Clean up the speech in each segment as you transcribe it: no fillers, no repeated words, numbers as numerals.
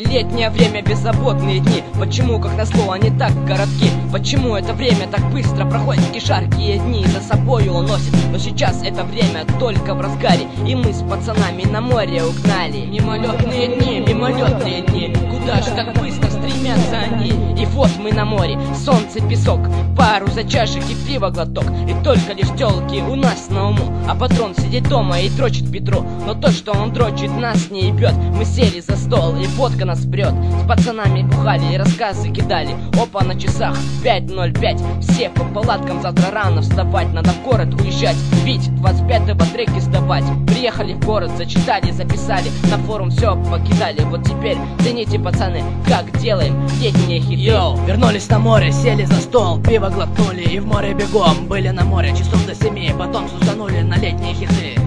Летнее время, беззаботные дни. Почему, как назло, они так коротки? Почему это время так быстро проходит? Такие жаркие дни за собой уносит. Но сейчас это время только в разгаре, и мы с пацанами на море угнали. Мимолетные дни, куда же так быстро стремятся они? И вот мы на море, солнце, песок, пару за чашек и пиво глоток. И только лишь тёлки у нас на уму, а патрон сидит дома и дрочит Петру. Но то, что он дрочит, нас не ебет. Мы сели за стол, и водка нас прет. С пацанами бухали и рассказы кидали. Опа, на часах 5:05. Все по палаткам, завтра рано вставать. Надо в город уезжать, пить, 25-го треки сдавать. Приехали в город, зачитали, записали, на форум все покидали. Вот теперь цените, пацаны, как делаем летние хиты. Йоу, вернулись на море, сели за стол, пиво глотнули и в море бегом. Были на море часов до 7, потом сусанули на летние хиты.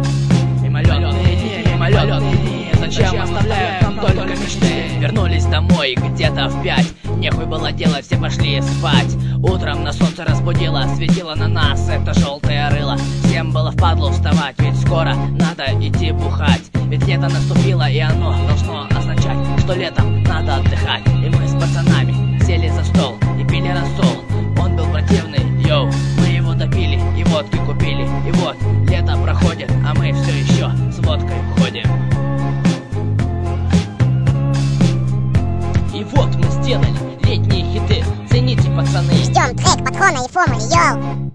Мимолетные дни, зачем оставляют нам только мечты? Вернулись домой где-то в 5, нехуй было делать, все пошли спать. Утром на солнце разбудило, светило на нас это желтое рыло. Всем было впадлу вставать, ведь скоро надо идти бухать. Ведь лето наступило, и оно должно означать, что летом надо отдыхать. И мы с пацанами сели за стол и пили рассол. Он был противный, йоу, мы его допили и водки купили. И вот лето проходит, а мы все еще с водкой ходим. И вот мы сделали летние хиты. Цените, пацаны. Ждем трек Патрона и Формулы, йоу.